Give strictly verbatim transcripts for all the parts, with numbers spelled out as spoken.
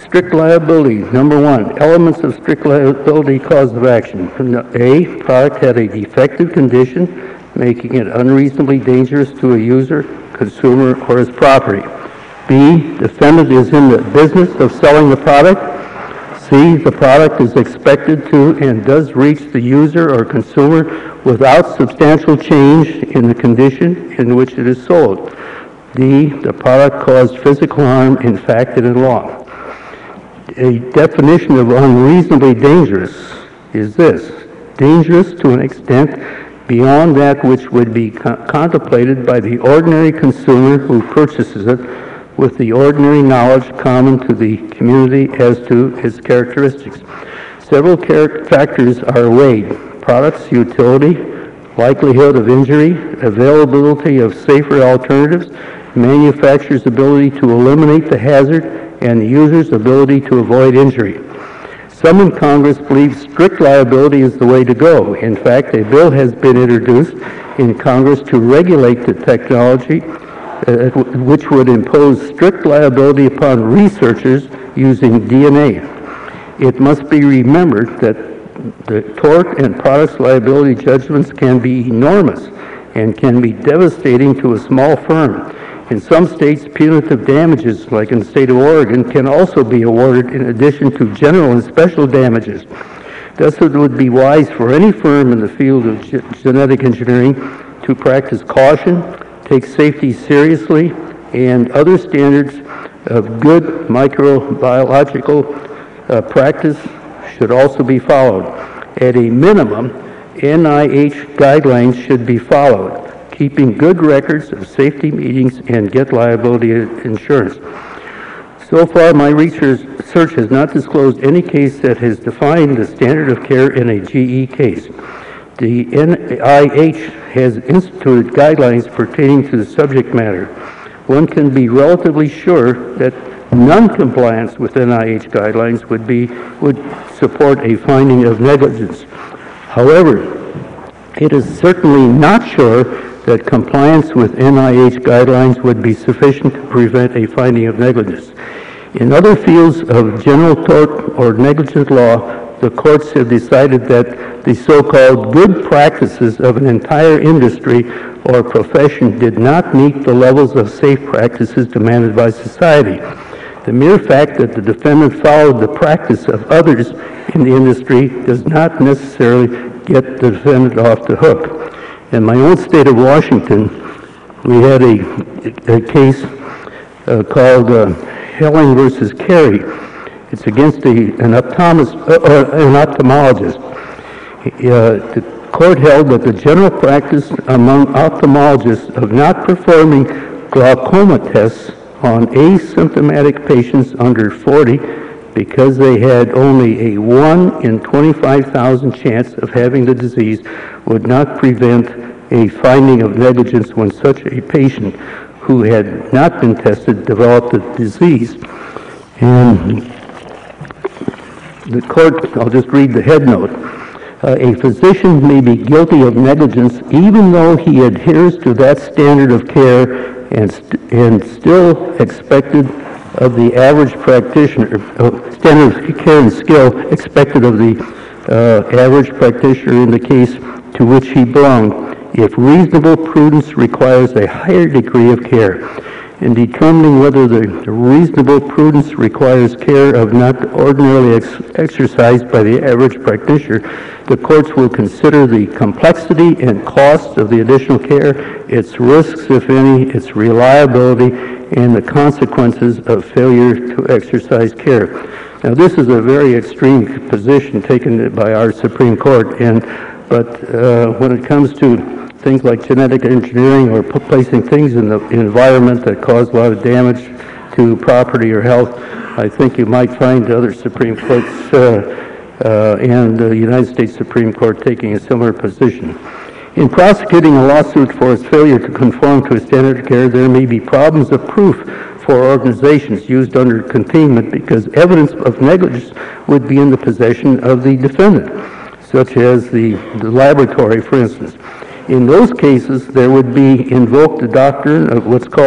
Strict liability, number one, elements of strict liability cause of action. A, product had a defective condition, making it unreasonably dangerous to a user, consumer, or his property. B, defendant is in the business of selling the product. C, the product is expected to and does reach the user or consumer without substantial change in the condition in which it is sold. D, the product caused physical harm in fact and in law. A definition of unreasonably dangerous is this: dangerous to an extent beyond that which would be co contemplated by the ordinary consumer who purchases it with the ordinary knowledge common to the community as to its characteristics. Several char factors are weighed: product's utility, likelihood of injury, availability of safer alternatives, manufacturer's ability to eliminate the hazard, and the user's ability to avoid injury. Some in Congress believe strict liability is the way to go. In fact, a bill has been introduced in Congress to regulate the technology, uh, which would impose strict liability upon researchers using D N A. It must be remembered that the tort and products liability judgments can be enormous and can be devastating to a small firm. In some states, punitive damages, like in the state of Oregon, can also be awarded in addition to general and special damages. Thus, it would be wise for any firm in the field of ge genetic engineering to practice caution, take safety seriously, and other standards of good microbiological uh, practice should also be followed. At a minimum, N I H guidelines should be followed, keeping good records of safety meetings and get liability insurance. So far, my research has not disclosed any case that has defined the standard of care in a G E case. The N I H has instituted guidelines pertaining to the subject matter. One can be relatively sure that non-compliance with N I H guidelines would be would support a finding of negligence. However, it is certainly not sure that compliance with N I H guidelines would be sufficient to prevent a finding of negligence. In other fields of general tort or negligent law, the courts have decided that the so-called good practices of an entire industry or profession did not meet the levels of safe practices demanded by society. The mere fact that the defendant followed the practice of others in the industry does not necessarily get the defendant off the hook. In my own state of Washington, we had a, a case uh, called uh, Helling versus Carey. It's against a, an, optometrist, uh, an ophthalmologist. Uh, the court held that the general practice among ophthalmologists of not performing glaucoma tests on asymptomatic patients under forty because they had only a one in twenty-five thousand chance of having the disease would not prevent a finding of negligence when such a patient who had not been tested developed the disease. And the court, I'll just read the head note. Uh, a physician may be guilty of negligence even though he adheres to that standard of care and, st and still expected of the average practitioner, uh, standard of care and skill expected of the uh, average practitioner in the case to which he belonged, if reasonable prudence requires a higher degree of care. In determining whether the, the reasonable prudence requires care of not ordinarily ex exercised by the average practitioner, the courts will consider the complexity and cost of the additional care, its risks, if any, its reliability, and the consequences of failure to exercise care. Now, this is a very extreme position taken by our Supreme Court, and but uh, when it comes to things like genetic engineering or placing things in the environment that cause a lot of damage to property or health, I think you might find other Supreme Courts uh, uh, and the United States Supreme Court taking a similar position. In prosecuting a lawsuit for its failure to conform to a standard of care, there may be problems of proof for organizations used under containment because evidence of negligence would be in the possession of the defendant, such as the, the laboratory, for instance. In those cases, there would be invoked the doctrine of what's called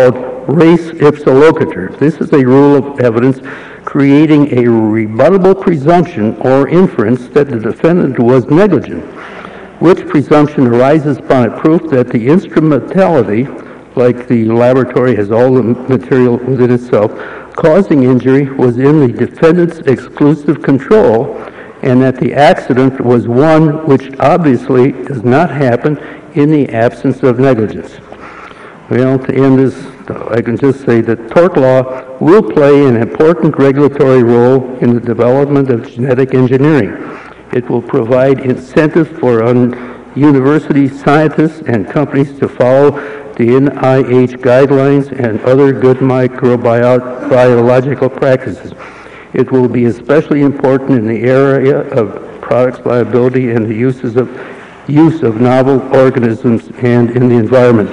res ipsa loquitur. This is a rule of evidence creating a rebuttable presumption or inference that the defendant was negligent, which presumption arises upon a proof that the instrumentality, like the laboratory has all the material within itself, causing injury was in the defendant's exclusive control, and that the accident was one which obviously does not happen in the absence of negligence. Well, to end this, I can just say that tort law will play an important regulatory role in the development of genetic engineering. It will provide incentives for un- university scientists and companies to follow the N I H guidelines and other good microbiological practices. It will be especially important in the area of products liability and the uses of use of novel organisms and in the environment.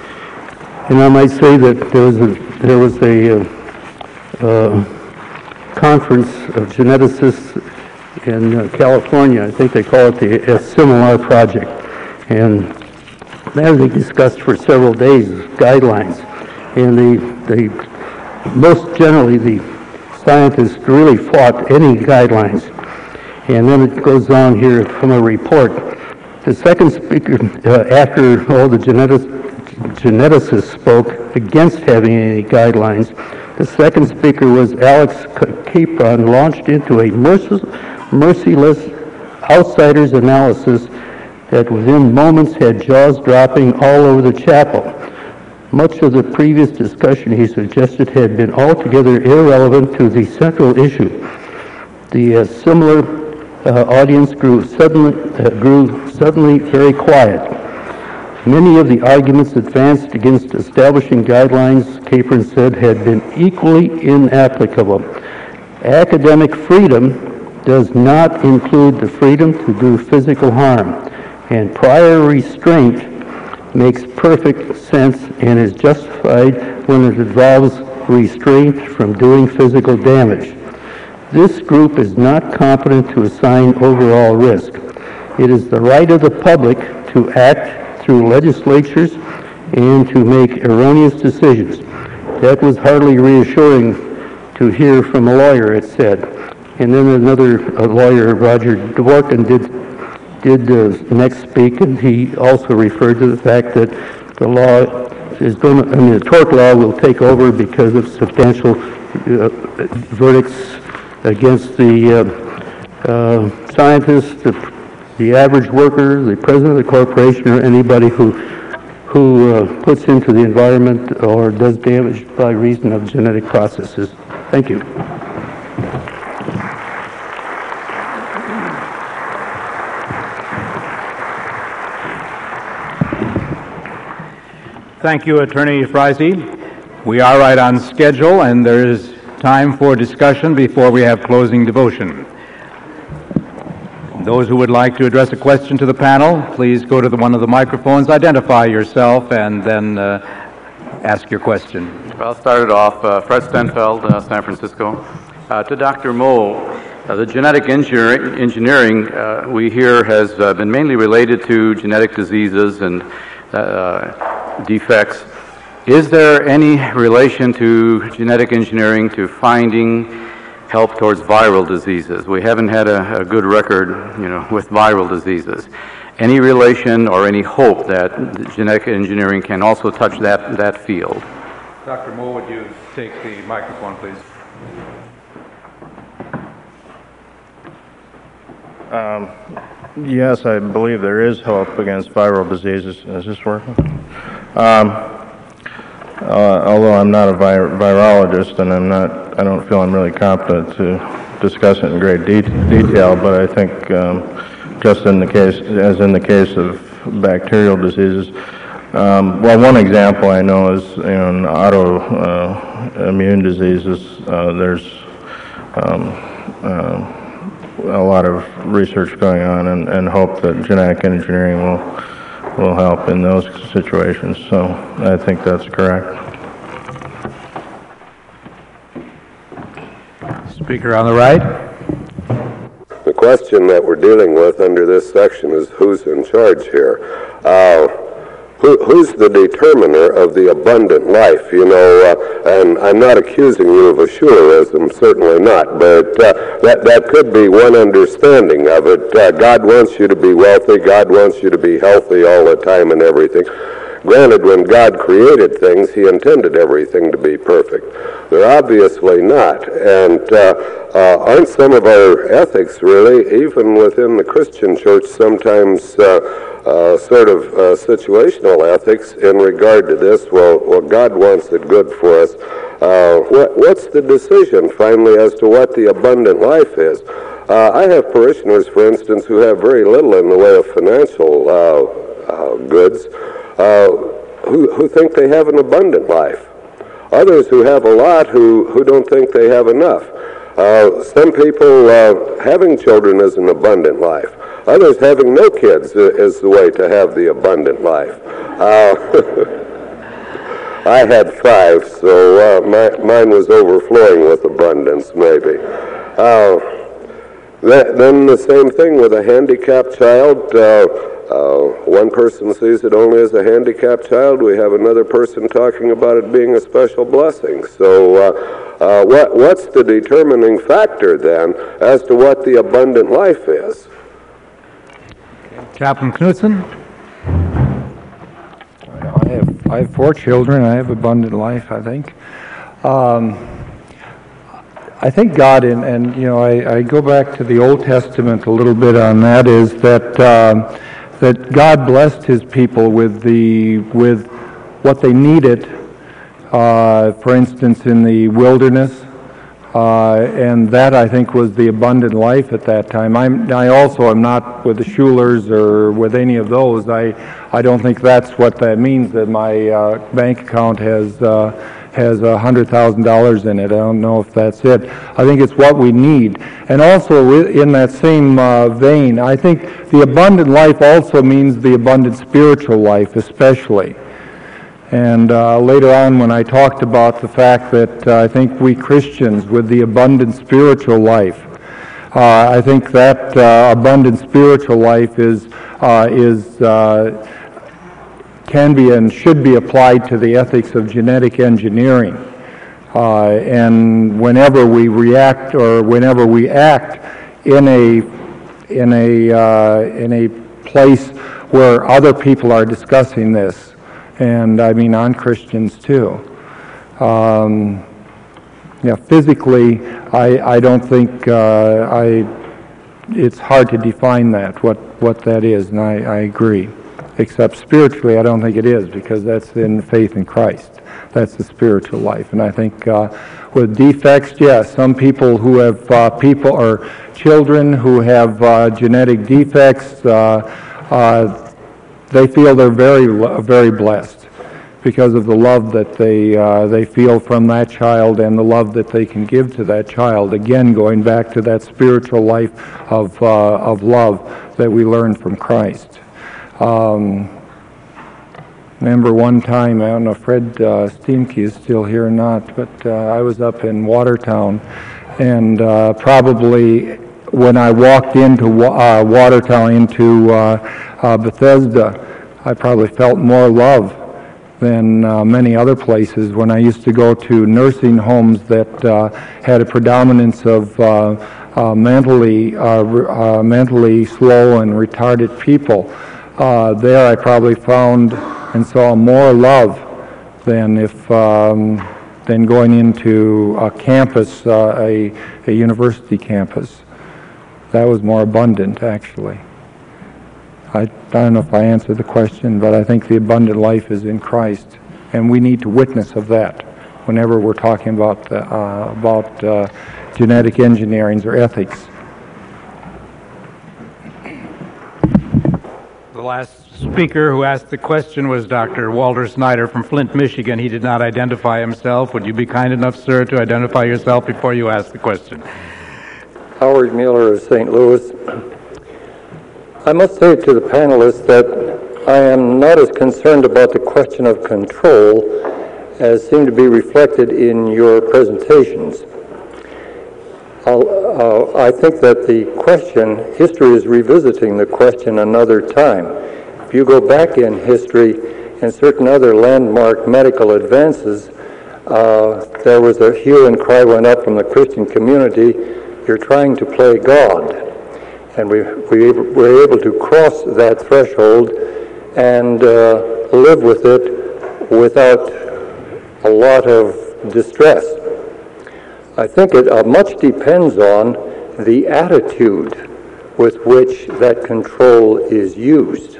And I might say that there was a, there was a uh, uh, conference of geneticists in uh, California. I think they call it the Assimilar Project. And that they discussed for several days guidelines. And they, they most generally, the scientists really fought any guidelines. And then it goes on here from a report. The second speaker, uh, after all the genetic, geneticists spoke against having any guidelines, the second speaker was Alex Capron, launched into a merciless outsider's analysis that within moments had jaws dropping all over the chapel. Much of the previous discussion, he suggested, had been altogether irrelevant to the central issue. The uh, similar uh, audience grew suddenly, uh, grew suddenly very quiet. Many of the arguments advanced against establishing guidelines, Capron said, had been equally inapplicable. Academic freedom does not include the freedom to do physical harm, and prior restraint makes perfect sense and is justified when it involves restraint from doing physical damage. This group is not competent to assign overall risk. It is the right of the public to act through legislatures and to make erroneous decisions. That was hardly reassuring to hear from a lawyer, it said. And then another a lawyer, Roger Dworkin, did did uh, next speak, and he also referred to the fact that the law is going to, I mean, the tort law will take over because of substantial uh, verdicts against the uh, uh, scientists, the, the average worker, the president of the corporation, or anybody who who uh, puts into the environment or does damage by reason of genetic processes. Thank you. Thank you, Attorney Freise. We are right on schedule, and there is time for discussion before we have closing devotion. Those who would like to address a question to the panel, please go to the, one of the microphones, identify yourself, and then uh, ask your question. Well, I'll start it off. Uh, Fred Stenfeld, uh, San Francisco. Uh, to Doctor Moe, uh, the genetic engineering, engineering uh, we hear has uh, been mainly related to genetic diseases and uh, defects. Is there any relation to genetic engineering to finding help towards viral diseases? We haven't had a, a good record, you know, with viral diseases. Any relation or any hope that genetic engineering can also touch that, that field? Doctor Moe, would you take the microphone, please? Um, yes, I believe there is hope against viral diseases. Is this working? Um, uh, although I'm not a vir virologist and I'm not, I don't feel I'm really competent to discuss it in great de detail, but I think um, just in the case, as in the case of bacterial diseases, um, well, one example I know is in autoimmune uh, diseases, uh, there's um, uh, a lot of research going on, and, and hope that genetic engineering will will help in those situations. So I think that's correct. Speaker on the right. The question that we're dealing with under this section is who's in charge here. Uh, who, who's the determiner of the abundant life? You know, uh, and I'm not accusing you of a Schulerism, certainly not, but uh, that, that could be one understanding of it. Uh, God wants you to be wealthy, God wants you to be healthy all the time and everything. Granted, when God created things, he intended everything to be perfect. They're obviously not. And uh, uh, aren't some of our ethics, really, even within the Christian church, sometimes uh, uh, sort of uh, situational ethics in regard to this? Well, well God wants it good for us. Uh, what, what's the decision, finally, as to what the abundant life is? Uh, I have parishioners, for instance, who have very little in the way of financial uh, uh, goods, Uh, who, who think they have an abundant life. Others who have a lot who, who don't think they have enough. Uh, some people, uh, having children is an abundant life. Others, having no kids is the way to have the abundant life. Uh, I had five, so uh, my, mine was overflowing with abundance, maybe. Uh, that, then the same thing with a handicapped child. Uh, Uh, one person sees it only as a handicapped child. We have another person talking about it being a special blessing. So uh, uh, what, what's the determining factor then as to what the abundant life is? Chaplain Knudsen? I have, I have four children. I have abundant life, I think. Um, I think God, and, and you know, I, I go back to the Old Testament a little bit on that, is that um, that God blessed his people with the with what they needed, uh, for instance, in the wilderness, uh, and that, I think, was the abundant life at that time. I'm, I also am not with the Schulers or with any of those. I, I don't think that's what that means, that my uh, bank account has uh, has a hundred thousand dollars in it. I don't know if that's it. I think it's what we need. And also in that same uh, vein, I think the abundant life also means the abundant spiritual life, especially. And uh, later on, when I talked about the fact that uh, I think we Christians, with the abundant spiritual life, uh, I think that uh, abundant spiritual life is uh, is uh, can be and should be applied to the ethics of genetic engineering. Uh, and whenever we react or whenever we act in a in a uh, in a place where other people are discussing this, and I mean non-Christians too. Um, yeah, physically, I I don't think uh, I. It's hard to define that what what that is, and I, I agree. Except spiritually, I don't think it is, because that's in faith in Christ. That's the spiritual life. And I think uh, with defects, yes, some people who have uh, people or children who have uh, genetic defects, uh, uh, they feel they're very, very blessed because of the love that they uh, they feel from that child and the love that they can give to that child. Again, going back to that spiritual life of uh, of love that we learn from Christ. Um, remember one time, I don't know if Fred uh, Stiemke is still here or not, but uh, I was up in Watertown, and uh, probably when I walked into uh, Watertown, into uh, uh, Bethesda, I probably felt more love than uh, many other places. When I used to go to nursing homes that uh, had a predominance of uh, uh, mentally, uh, uh, mentally slow and retarded people, Uh, there I probably found and saw more love than if um, than going into a campus, uh, a, a university campus. That was more abundant, actually. I, I don't know if I answered the question, but I think the abundant life is in Christ, and we need to witness of that whenever we're talking about the, uh, about uh, genetic engineering or ethics. The last speaker who asked the question was Doctor Walter Snyder from Flint, Michigan. He did not identify himself. Would you be kind enough, sir, to identify yourself before you ask the question? Howard Mueller of Saint Louis. I must say to the panelists that I am not as concerned about the question of control as seemed to be reflected in your presentations. Uh, I think that the question, history is revisiting the question another time. If you go back in history, and certain other landmark medical advances, uh, there was a hue and cry went up from the Christian community, you're trying to play God. And we, we were able to cross that threshold and uh, live with it without a lot of distress. I think it uh, much depends on the attitude with which that control is used.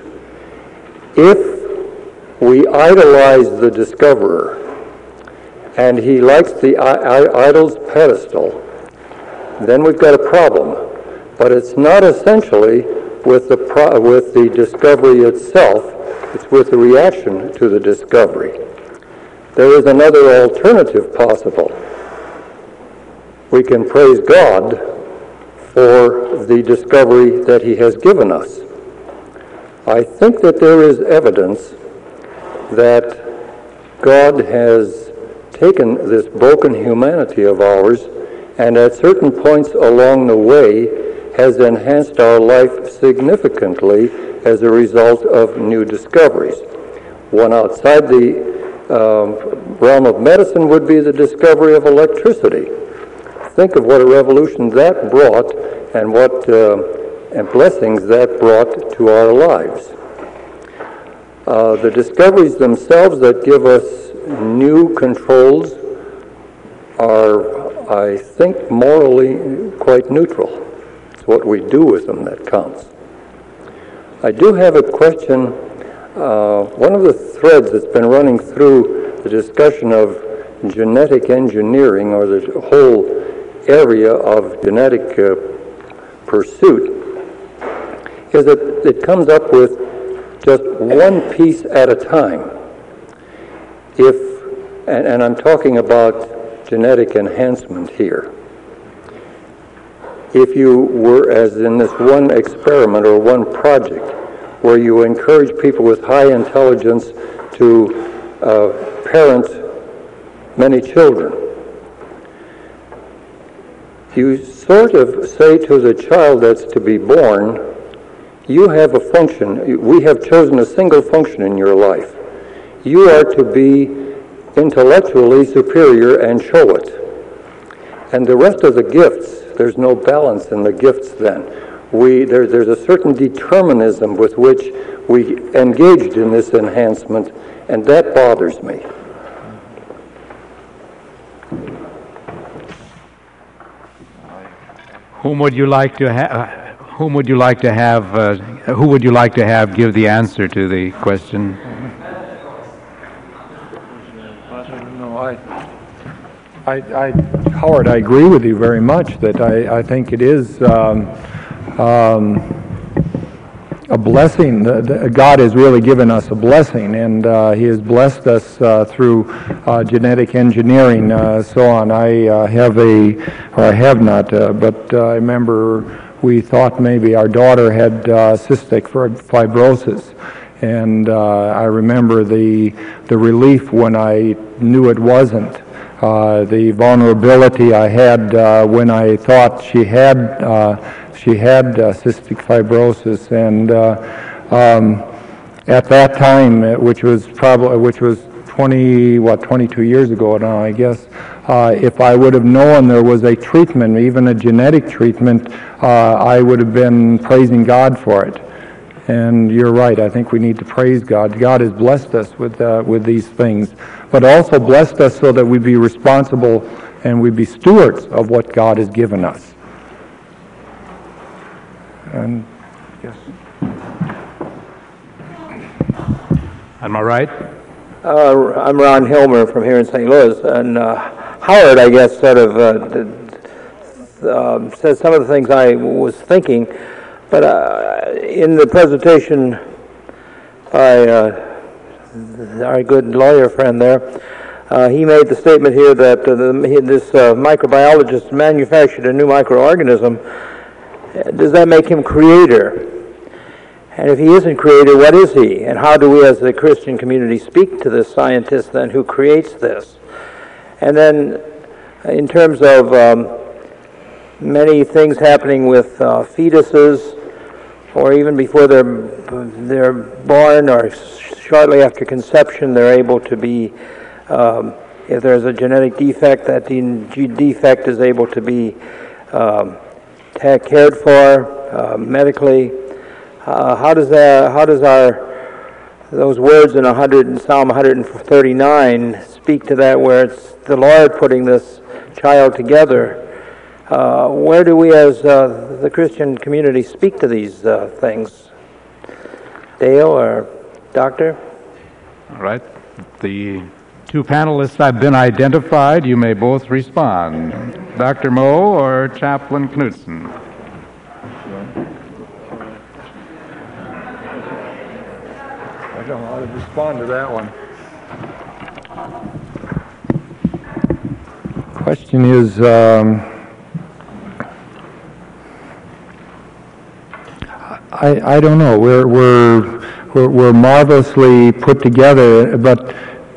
If we idolize the discoverer and he likes the idol's pedestal, then we've got a problem. But it's not essentially with the pro- with the discovery itself, it's with the reaction to the discovery. There is another alternative possible. We can praise God for the discovery that he has given us. I think that there is evidence that God has taken this broken humanity of ours and at certain points along the way has enhanced our life significantly as a result of new discoveries. One outside the um, realm of medicine would be the discovery of electricity. Think of what a revolution that brought and what uh, and blessings that brought to our lives. Uh, the discoveries themselves that give us new controls are, I think, morally quite neutral. It's what we do with them that counts. I do have a question. Uh, one of the threads that's been running through the discussion of genetic engineering, or the whole area of genetic uh, pursuit, is that it comes up with just one piece at a time. If, and, and I'm talking about genetic enhancement here. If you were, as in this one experiment or one project, where you encourage people with high intelligence to uh, parent many children, you sort of say to the child that's to be born, you have a function, we have chosen a single function in your life. You are to be intellectually superior and show it. And the rest of the gifts, there's no balance in the gifts then. We, there, there's a certain determinism with which we engaged in this enhancement, and that bothers me. Whom would you like to have? Whom would you like to have? Uh, who would you like to have give the answer to the question? No, I, I, I, Howard, I agree with you very much that I, I think it is um, um, a blessing. The, the, God has really given us a blessing, and uh, He has blessed us uh, through uh, genetic engineering, uh, so on. I uh, have a, or I have not, uh, but uh, I remember we thought maybe our daughter had uh, cystic fibrosis. And uh, I remember the the relief when I knew it wasn't. Uh, the vulnerability I had uh, when I thought she had uh, she had uh, cystic fibrosis, and uh, um, at that time, which was probably which was twenty what twenty-two years ago now, I guess. Uh, if I would have known there was a treatment, even a genetic treatment, uh, I would have been praising God for it. And you're right, I think we need to praise God. God has blessed us with uh, with these things, but also blessed us so that we be responsible and we be stewards of what God has given us. And yes. Am I right? Uh, I'm Ron Hilmer from here in Saint Louis, and uh, Howard, I guess, sort of uh, uh, said some of the things I was thinking. But uh, in the presentation by uh, our good lawyer friend there, uh, he made the statement here that uh, the, this uh, microbiologist manufactured a new microorganism. Does that make him creator? And if he isn't creator, what is he? And how do we as the Christian community speak to this scientist then who creates this? And then in terms of um, many things happening with uh, fetuses, or even before they're they're born or shortly after conception they're able to be, um, if there's a genetic defect, that the defect is able to be um, cared for uh, medically. Uh, how does that? How does our those words in one hundred in Psalm one thirty-nine speak to that, where it's the Lord putting this child together? Uh, where do we, as uh, the Christian community, speak to these uh, things? Dale or Doctor? All right. The two panelists have been identified. You may both respond. Doctor Moe or Chaplain Knudsen? I don't know how to respond to that one. Question is, um, I, I don't know. We're, we're, we're, we're marvelously put together, but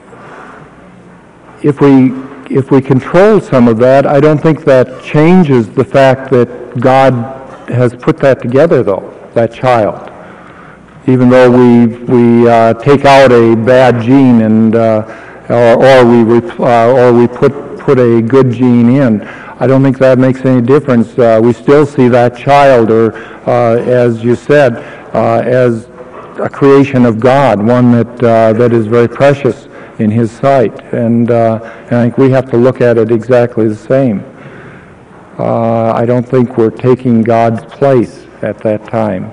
if we, if we control some of that, I don't think that changes the fact that God has put that together, though, that child. Even though we, we uh, take out a bad gene and, uh, or, or we, uh, or we put, put a good gene in, I don't think that makes any difference. Uh, we still see that child, or uh, as you said, uh, as a creation of God, one that uh, that is very precious in His sight, and, uh, and I think we have to look at it exactly the same. Uh, I don't think we're taking God's place at that time.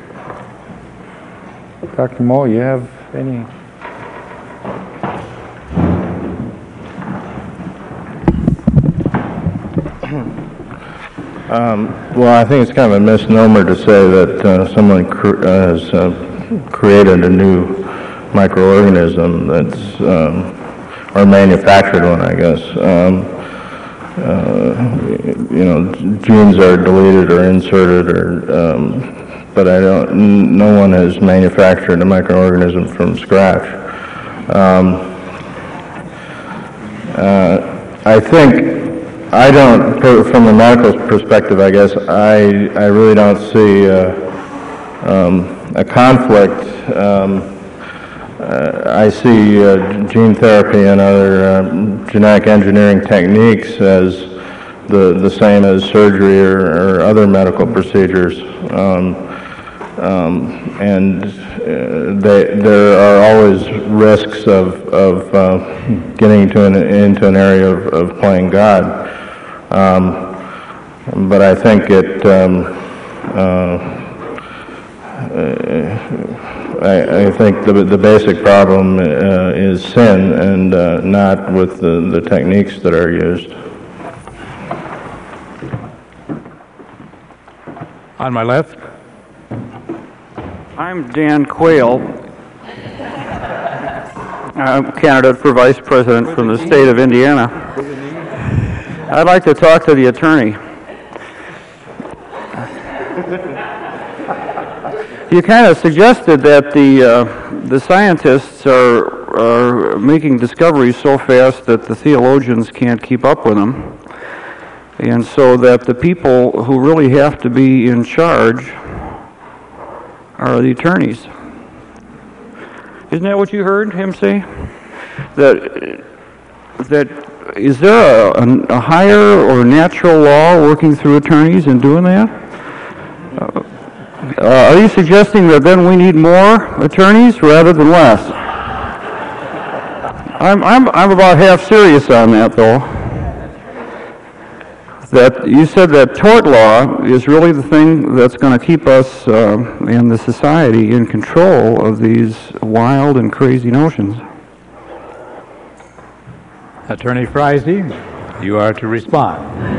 Doctor Moe, you have any? Um, well, I think it's kind of a misnomer to say that uh, someone cr- uh, has uh, created a new microorganism that's, um, or manufactured one, I guess. Um, uh, you know, genes are deleted or inserted, or, um, but I don't. N- no one has manufactured a microorganism from scratch. Um, uh, I think. I don't, from a medical perspective, I guess, I, I really don't see uh, um, a conflict. Um, uh, I see uh, gene therapy and other uh, genetic engineering techniques as the, the same as surgery or, or other medical procedures. Um, um, and uh, they, there are always risks of, of uh, getting to an, into an area of, of playing God. Um, but I think it, um, uh, I, I think the, the basic problem uh, is sin, and uh, not with the, the techniques that are used. On my left. I'm Dan Quayle. I'm a candidate for vice president from the state of Indiana. I'd like to talk to the attorney. You kind of suggested that the uh, the scientists are are making discoveries so fast that the theologians can't keep up with them, and so that the people who really have to be in charge are the attorneys. Isn't that what you heard him say? That that. Is there a, a higher or natural law working through attorneys in doing that? Uh, uh, are you suggesting that then we need more attorneys rather than less? I'm, I'm, I'm about half serious on that, though. That you said that tort law is really the thing that's going to keep us uh, and the society in control of these wild and crazy notions. Attorney Freise, you are to respond.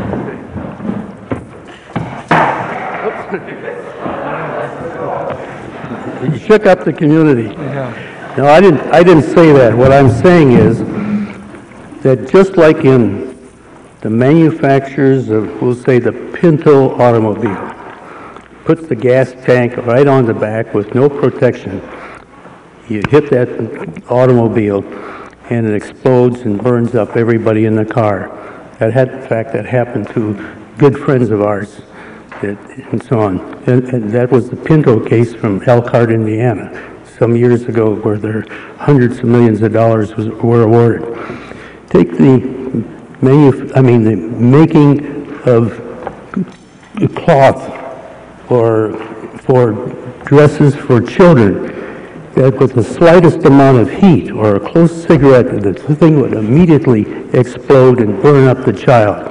You shook up the community. No, I didn't. I didn't say that. What I'm saying is that just like in the manufacturers of, we'll say, the Pinto automobile, puts the gas tank right on the back with no protection. You hit that automobile, and it explodes and burns up everybody in the car. That had, in fact, that happened to good friends of ours, that, and so on. And, and that was the Pinto case from Elkhart, Indiana. some years ago where there hundreds of millions of dollars was, were awarded. Take the manu- I mean the making of cloth or for dresses for children, that with the slightest amount of heat or a close cigarette, the thing would immediately explode and burn up the child.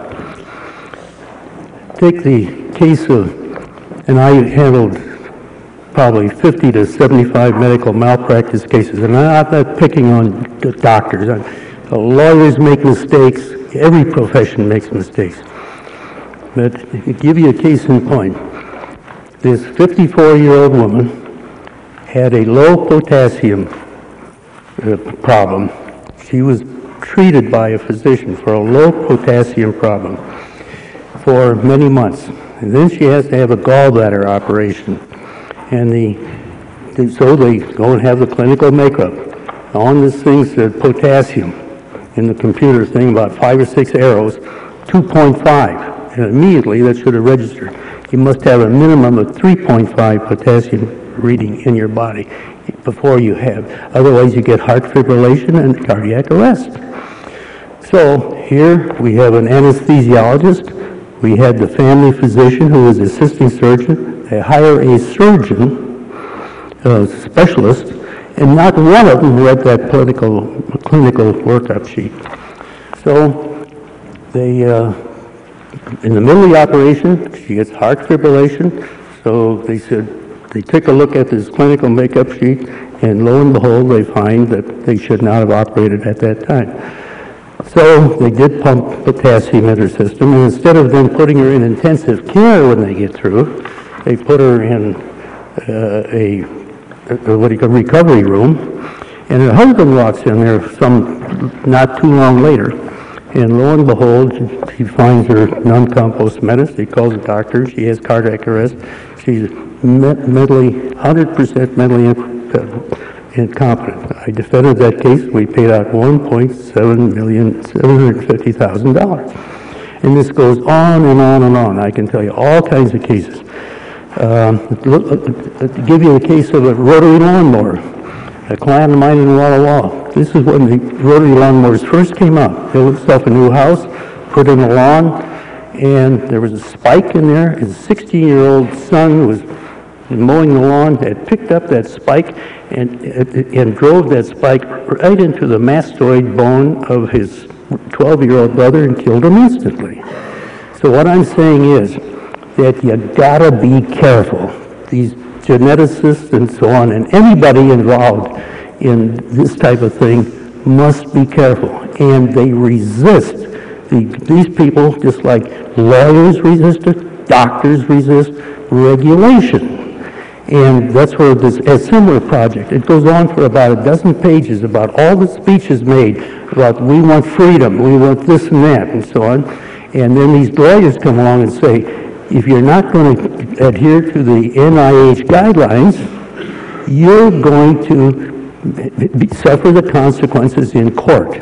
Take the case of, and I handled probably fifty to seventy-five medical malpractice cases, and I'm not picking on the doctors. The lawyers make mistakes. Every profession makes mistakes. But to give you a case in point, this fifty-four-year-old woman had a low potassium uh, problem. She was treated by a physician for a low potassium problem for many months. And then she has to have a gallbladder operation. And the, the so they go and have the clinical makeup. On this thing said potassium in the computer thing, about five or six arrows, two point five. And immediately that should have registered. You must have a minimum of three point five potassium reading in your body before you have. Otherwise you get heart fibrillation and cardiac arrest. So here we have an anesthesiologist. We had the family physician who was assisting surgeon. They hire a surgeon, a specialist, and not one of them read that clinical, clinical workup sheet. So they, uh, in the middle of the operation, she gets heart fibrillation. So they said, they took a look at this clinical makeup sheet, and lo and behold, they find that they should not have operated at that time. So they did pump potassium in her system, and instead of then putting her in intensive care when they get through, they put her in uh, a, a what do you call recovery room, and her husband walks in there some not too long later, and lo and behold, he finds her non-compos mentis. He calls the doctor. She has cardiac arrest. She's me- mentally, one hundred percent mentally imp- incompetent. I defended that case. We paid out one point seven million seven hundred fifty thousand dollars. And this goes on and on and on. I can tell you all kinds of cases. Um, to give you the case of a rotary lawnmower, a client of mine in Walla Walla. This is when the rotary lawnmowers first came out. Built himself a new house, put in a lawn, and there was a spike in there. His sixteen-year-old son was mowing the lawn, had picked up that spike and, and drove that spike right into the mastoid bone of his twelve-year-old brother and killed him instantly. So what I'm saying is that you gotta be careful. These geneticists and so on, and anybody involved in this type of thing must be careful. And they resist. The, these people, just like lawyers resist it, doctors resist regulation. And that's where this, a similar project, it goes on for about a dozen pages about all the speeches made about we want freedom, we want this and that, and so on. And then these lawyers come along and say, if you're not going to adhere to the N I H guidelines, you're going to be, suffer the consequences in court.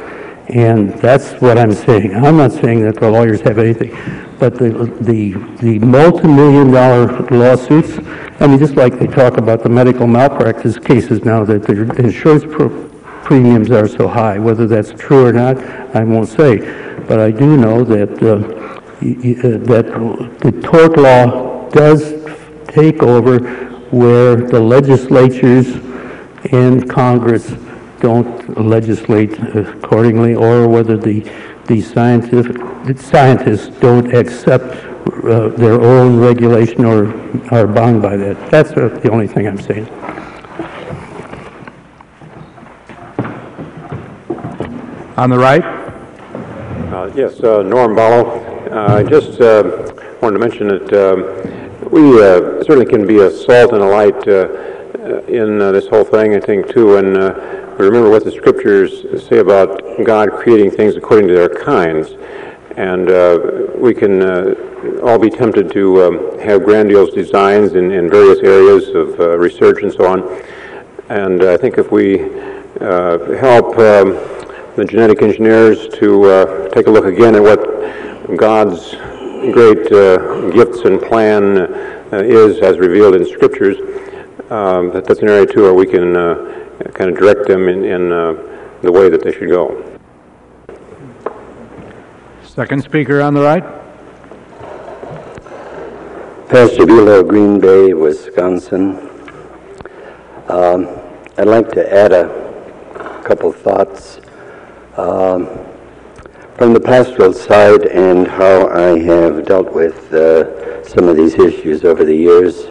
And that's what I'm saying. I'm not saying that the lawyers have anything, but the the, the multi-million dollar lawsuits, I mean, just like they talk about the medical malpractice cases now that their insurance pro premiums are so high. Whether that's true or not, I won't say. But I do know that, uh, that the tort law does take over where the legislatures and Congress don't legislate accordingly, or whether the the scientific the scientists don't accept uh, their own regulation or are bound by that. That's uh, the only thing I'm saying. On the right. Uh, yes, uh, Norm Ballo. Uh, I just uh, wanted to mention that um, we uh, certainly can be a salt and a light uh, in uh, this whole thing, I think, too, and uh, we remember what the scriptures say about God creating things according to their kinds. And uh, we can uh, all be tempted to um, have grandiose designs in, in various areas of uh, research and so on. And I think if we uh, help um, the genetic engineers to uh, take a look again at what God's great uh, gifts and plan uh, is as revealed in scriptures, um, that that's an area too where we can uh, kind of direct them in, in uh, the way that they should go. Second speaker on the right. Pastor Buelow, Green Bay, Wisconsin. Um, I'd like to add a couple thoughts um, from the pastoral side and how I have dealt with uh, some of these issues over the years.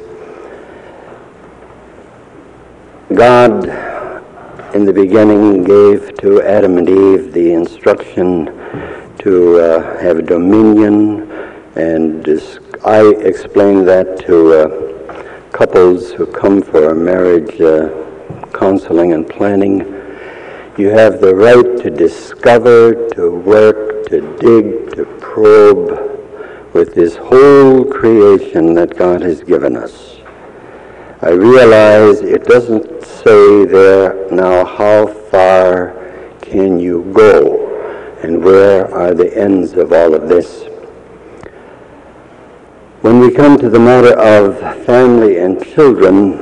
God, in the beginning, gave to Adam and Eve the instruction to uh, have dominion, and I explain that to uh, couples who come for marriage uh, counseling and planning. You have the right to discover, to work, to dig, to probe with this whole creation that God has given us. I realize it doesn't say there now how far can you go and where are the ends of all of this. When we come to the matter of family and children,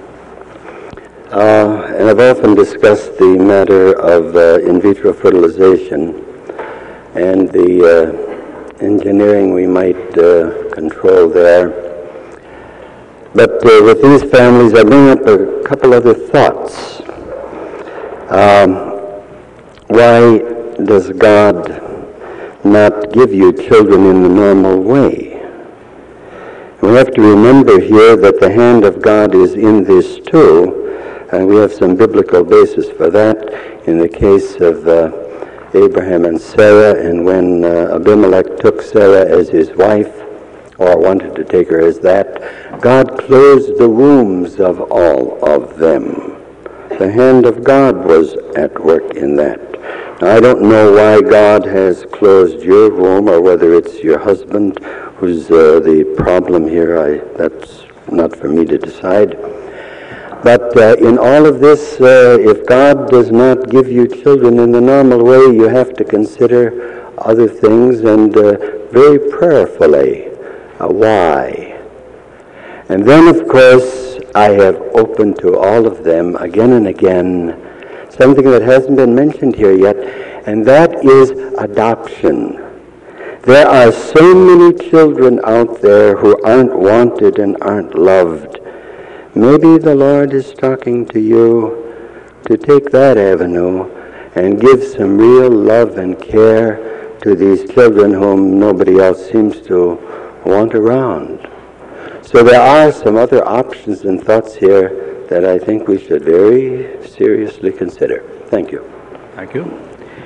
uh, and I've often discussed the matter of uh, in vitro fertilization and the uh, engineering we might uh, control there. But uh, with these families, I bring up a couple other thoughts. Um, why does God not give you children in the normal way? We have to remember here that the hand of God is in this too, and we have some biblical basis for that in the case of uh, Abraham and Sarah, and when uh, Abimelech took Sarah as his wife, or wanted to take her as that, God closed the wombs of all of them. The hand of God was at work in that. Now, I don't know why God has closed your womb, or whether it's your husband who's uh, the problem here. I, that's not for me to decide. But uh, in all of this, uh, if God does not give you children in the normal way, you have to consider other things, and uh, very prayerfully, uh, why. And then, of course, I have opened to all of them again and again something that hasn't been mentioned here yet, and that is adoption. There are so many children out there who aren't wanted and aren't loved. Maybe the Lord is talking to you to take that avenue and give some real love and care to these children whom nobody else seems to want around. So there are some other options and thoughts here that I think we should very seriously consider. Thank you. Thank you.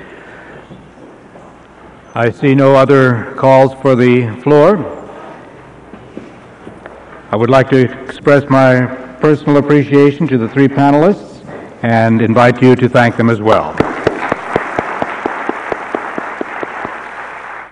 I see no other calls for the floor. I would like to express my personal appreciation to the three panelists and invite you to thank them as well.